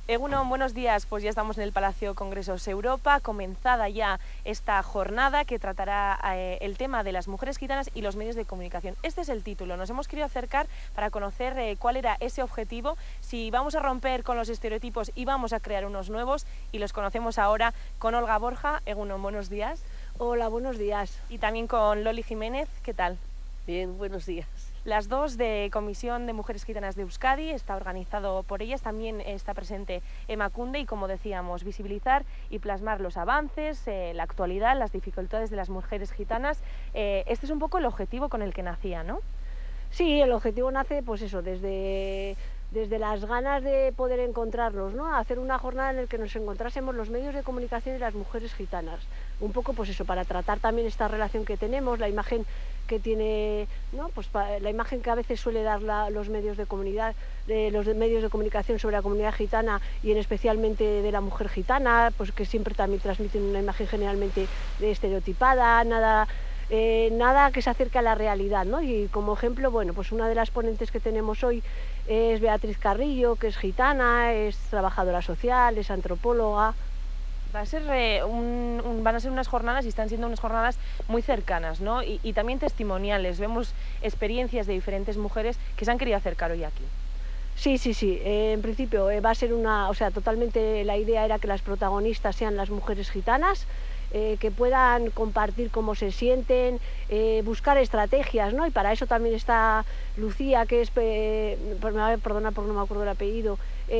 Egunon, buenos días. Pues ya estamos en el Palacio Congresos Europa, comenzada ya esta jornada que tratará el tema de las mujeres gitanas y los medios de comunicación. Este es el título. Nos hemos querido acercar para conocer cuál era ese objetivo, si vamos a romper con los estereotipos y vamos a crear unos nuevos, y los conocemos ahora con Olga Borja. Egunon, buenos días. Hola, buenos días. Y también con Loli Jiménez. ¿Qué tal? Bien, buenos días. Las dos de Comisión de Mujeres Gitanas de Euskadi, está organizado por ellas, también está presente Emakunde y, como decíamos, visibilizar y plasmar los avances, la actualidad, las dificultades de las mujeres gitanas. Este es un poco el objetivo con el que nacía, ¿no? Sí, el objetivo nace, pues eso, desde las ganas de poder encontrarnos, ¿no? Hacer una jornada en la que nos encontrásemos los medios de comunicación y las mujeres gitanas. Un poco, pues eso, para tratar también esta relación que tenemos, la imagen que tiene, ¿no? Pues la imagen que a veces suele dar los medios de medios de comunicación sobre la comunidad gitana y en especialmente de la mujer gitana, pues que siempre también transmiten una imagen generalmente estereotipada, nada que se acerque a la realidad, ¿no? Y como ejemplo, bueno, pues una de las ponentes que tenemos hoy es Beatriz Carrillo, que es gitana, es trabajadora social, es antropóloga. Va a ser, van a ser unas jornadas, y están siendo unas jornadas muy cercanas, ¿no? Y también testimoniales. Vemos experiencias de diferentes mujeres que se han querido acercar hoy aquí. Sí. En principio va a ser totalmente la idea era que las protagonistas sean las mujeres gitanas, que puedan compartir cómo se sienten, buscar estrategias, ¿no? Y para eso también está Lucía, que es, perdona porque no me acuerdo el apellido,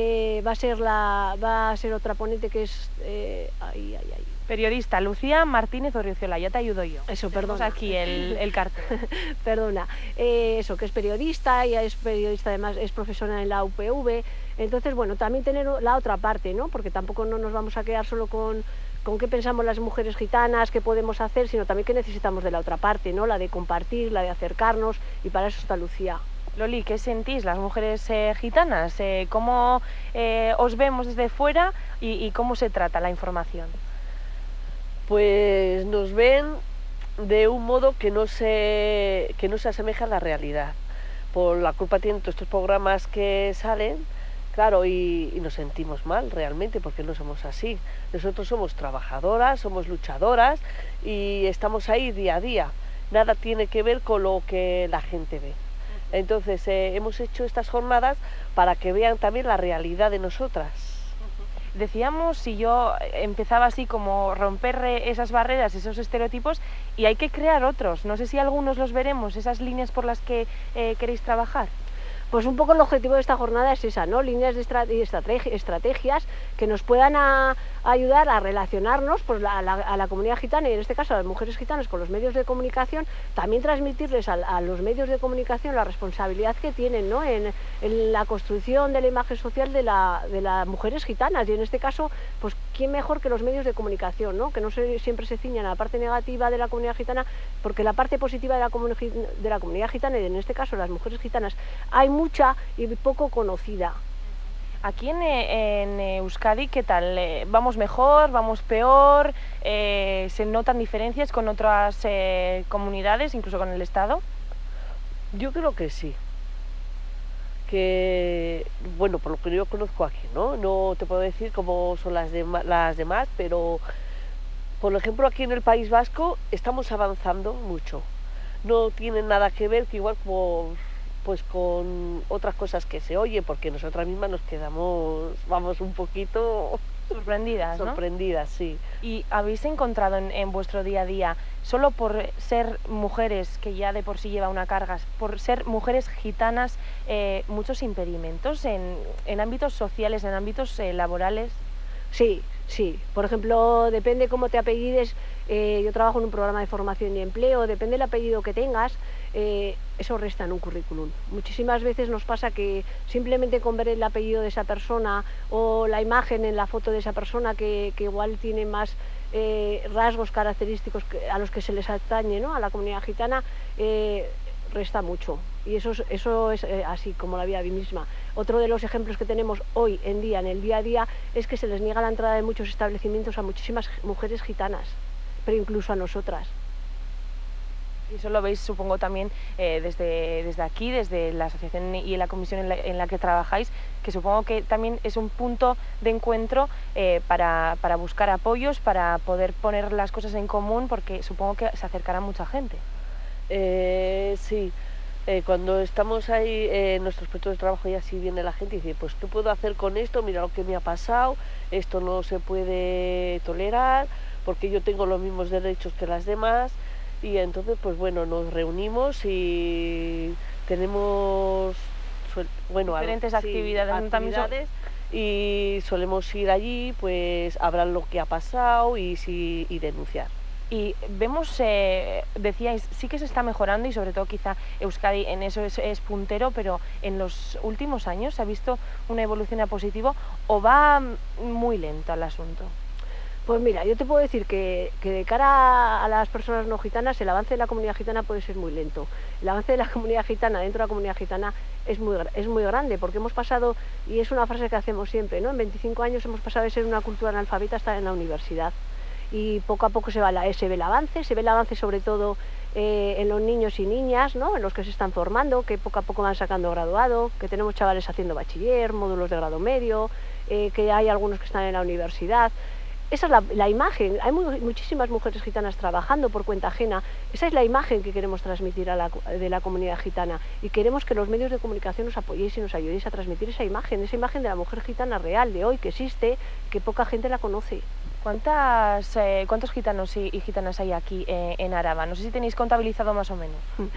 va a ser otra ponente que es... Periodista, Lucía Martínez Orriozola, ya te ayudo yo. Eso, perdona. Tenemos aquí el cartel. Perdona. Eso, que es periodista, ella es periodista, además es profesora en la UPV. Entonces, bueno, también tener la otra parte, ¿no? Porque tampoco no nos vamos a quedar solo con qué pensamos las mujeres gitanas, qué podemos hacer, sino también qué necesitamos de la otra parte, ¿no? La de compartir, la de acercarnos, y para eso está Lucía. Loli, ¿qué sentís las mujeres gitanas? ¿Cómo os vemos desde fuera y cómo se trata la información? Pues nos ven de un modo que no se asemeja a la realidad. Por la culpa tienen todos estos programas que salen, claro, y nos sentimos mal realmente, porque no somos así. Nosotros somos trabajadoras, somos luchadoras y estamos ahí día a día. Nada tiene que ver con lo que la gente ve. Entonces hemos hecho estas jornadas para que vean también la realidad de nosotras. Decíamos, si yo empezaba así, como romper esas barreras, esos estereotipos, y hay que crear otros. No sé si algunos los veremos, esas líneas por las que queréis trabajar. Pues un poco el objetivo de esta jornada es esa, ¿no? Líneas de estrategias que nos puedan ayudar a relacionarnos, pues, a la comunidad gitana, y en este caso a las mujeres gitanas, con los medios de comunicación. También transmitirles a los medios de comunicación la responsabilidad que tienen, ¿no? en la construcción de la imagen social de las mujeres gitanas, y en este caso, pues quién mejor que los medios de comunicación, ¿no? Que no siempre se ciñan a la parte negativa de la comunidad gitana, porque la parte positiva de la comunidad gitana, y en este caso las mujeres gitanas, hay mucha y poco conocida. Aquí en Euskadi, ¿qué tal? ¿Vamos mejor? ¿Vamos peor? ¿Se notan diferencias con otras comunidades, incluso con el Estado? Yo creo que sí. Que, bueno, por lo que yo conozco aquí, ¿no? No te puedo decir cómo son las demás, pero, por ejemplo, aquí en el País Vasco estamos avanzando mucho. No tiene nada que ver que igual pues con otras cosas que se oye, porque nosotras mismas nos quedamos, vamos, un poquito sorprendidas, ¿no? Sorprendidas, sí. ¿Y habéis encontrado en vuestro día a día, solo por ser mujeres, que ya de por sí lleva una carga, por ser mujeres gitanas, muchos impedimentos en ámbitos sociales, en ámbitos laborales? Sí. Por ejemplo, depende cómo te apellides. Yo trabajo en un programa de formación y empleo, depende del apellido que tengas, eso resta en un currículum. Muchísimas veces nos pasa que simplemente con ver el apellido de esa persona o la imagen en la foto de esa persona que igual tiene más rasgos característicos a los que se les atañe, ¿no? A la comunidad gitana, resta mucho, y eso es así como la vida misma. Otro de los ejemplos que tenemos hoy en día, en el día a día, es que se les niega la entrada de muchos establecimientos a muchísimas mujeres gitanas, pero incluso a nosotras. Y eso lo veis, supongo, también desde aquí, desde la asociación y en la comisión en la que trabajáis, que supongo que también es un punto de encuentro para buscar apoyos, para poder poner las cosas en común, porque supongo que se acercará mucha gente. Sí, cuando estamos ahí en nuestros puestos de trabajo y así viene la gente y dice, pues ¿qué puedo hacer con esto? Mira lo que me ha pasado, esto no se puede tolerar, porque yo tengo los mismos derechos que las demás. Y entonces, pues bueno, nos reunimos y tenemos diferentes actividades y solemos ir allí, pues hablar lo que ha pasado y denunciar. Y vemos, decíais, sí que se está mejorando y sobre todo quizá Euskadi en eso es puntero, pero en los últimos años ¿se ha visto una evolución a positivo o va muy lento el asunto? Pues mira, yo te puedo decir que de cara a las personas no gitanas, el avance de la comunidad gitana puede ser muy lento. El avance de la comunidad gitana dentro de la comunidad gitana es muy grande, porque hemos pasado, y es una frase que hacemos siempre, ¿no? En 25 años hemos pasado de ser una cultura analfabeta a estar en la universidad. Y poco a poco se ve el avance sobre todo en los niños y niñas, ¿no? En los que se están formando, que poco a poco van sacando graduado, que tenemos chavales haciendo bachiller, módulos de grado medio, que hay algunos que están en la universidad. Esa es la imagen, hay muchísimas mujeres gitanas trabajando por cuenta ajena, esa es la imagen que queremos transmitir de la comunidad gitana y queremos que los medios de comunicación nos apoyéis y nos ayudéis a transmitir esa imagen de la mujer gitana real de hoy, que existe, que poca gente la conoce. ¿Cuántos gitanos y gitanas hay aquí en Araba? No sé si tenéis contabilizado más o menos.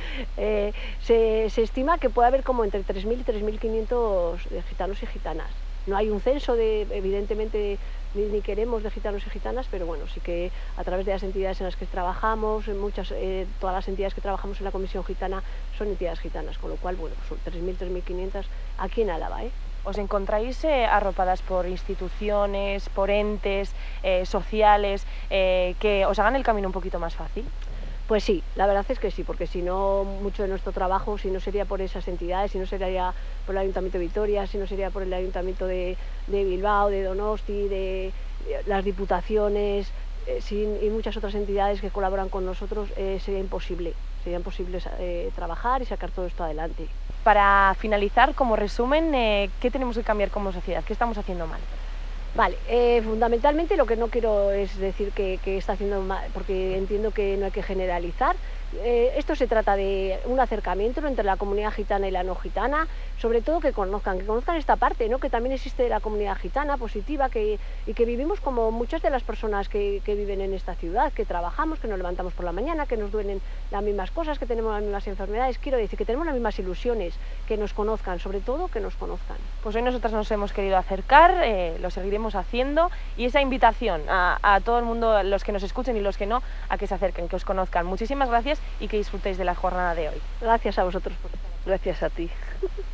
Se estima que puede haber como entre 3.000 y 3.500 gitanos y gitanas. No hay un censo, evidentemente, ni queremos de gitanos y gitanas, pero bueno, sí que a través de las entidades en las que trabajamos, todas las entidades que trabajamos en la Comisión Gitana son entidades gitanas, con lo cual, bueno, son 3.000, 3.500 aquí en Álava, ¿Os encontráis arropadas por instituciones, por entes sociales que os hagan el camino un poquito más fácil? Pues sí, la verdad es que sí, porque si no, mucho de nuestro trabajo, si no sería por esas entidades, si no sería por el Ayuntamiento de Vitoria, si no sería por el Ayuntamiento de Bilbao, de Donosti, de las diputaciones y muchas otras entidades que colaboran con nosotros, sería imposible trabajar y sacar todo esto adelante. Para finalizar, como resumen, ¿qué tenemos que cambiar como sociedad? ¿Qué estamos haciendo mal? Vale, fundamentalmente lo que no quiero es decir que está haciendo mal, porque entiendo que no hay que generalizar. Esto se trata de un acercamiento entre la comunidad gitana y la no gitana, sobre todo que conozcan esta parte, ¿no? Que también existe la comunidad gitana positiva y que vivimos como muchas de las personas que viven en esta ciudad, que trabajamos, que nos levantamos por la mañana, que nos duelen las mismas cosas, que tenemos las mismas enfermedades, quiero decir que tenemos las mismas ilusiones, que nos conozcan, sobre todo que nos conozcan. Pues hoy nosotras nos hemos querido acercar, lo seguiremos haciendo y esa invitación a todo el mundo, los que nos escuchen y los que no, a que se acerquen, que os conozcan. Muchísimas gracias y que disfrutéis de la jornada de hoy. Gracias a vosotros por estar aquí. Gracias a ti.